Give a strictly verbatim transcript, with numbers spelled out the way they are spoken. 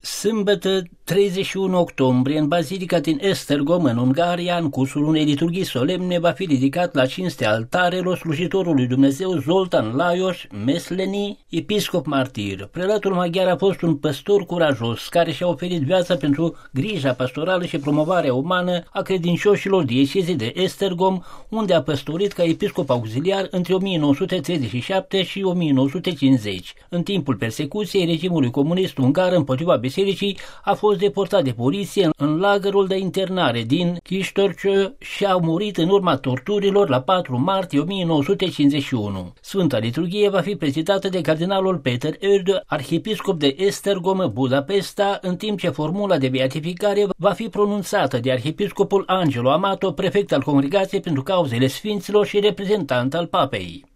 Sâmbătă, treizeci și unu octombrie, în Bazilica din Esztergom, în Ungaria, în cursul unei liturghii solemne, va fi ridicat la cinste altarelor slujitorul lui Dumnezeu Zoltán Lajos Mesleni, episcop martir. Prelatul maghiar a fost un păstor curajos, care și-a oferit viața pentru grija pastorală și promovarea umană a credincioșilor diecezii de Esztergom, unde a păstorit ca episcop auxiliar între o mie nouă sute treizeci și șapte și o mie nouă sute cincizeci. În timpul persecuției regimului comunist ungar împotriva bisericii, a fost deportat de poliție în lagărul de internare din Kistorce și a murit în urma torturilor la patru martie o mie nouă sute cincizeci și unu. Sfânta liturghie va fi prezidată de cardinalul Peter Öd, arhiepiscop de Esztergom Budapesta, în timp ce formula de beatificare va fi pronunțată de arhiepiscopul Angelo Amato, prefect al Congregației pentru Cauzele Sfinților și reprezentant al Papei.